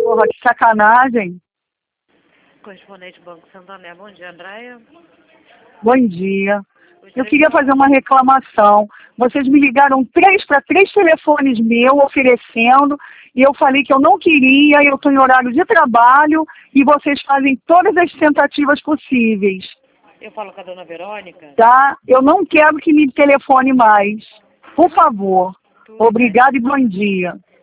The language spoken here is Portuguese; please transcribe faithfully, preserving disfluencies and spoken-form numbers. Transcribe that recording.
Porra, que sacanagem. Correspondente Banco Santander, bom dia, Andréia. Bom dia. Eu queria fazer uma reclamação. Vocês me ligaram três para três telefones meus oferecendo e eu falei que eu não queria, eu estou em horário de trabalho e vocês fazem todas as tentativas possíveis. Eu falo com a dona Verônica. Tá? Eu não quero que me telefone mais. Por favor. Tudo Obrigada e bom dia.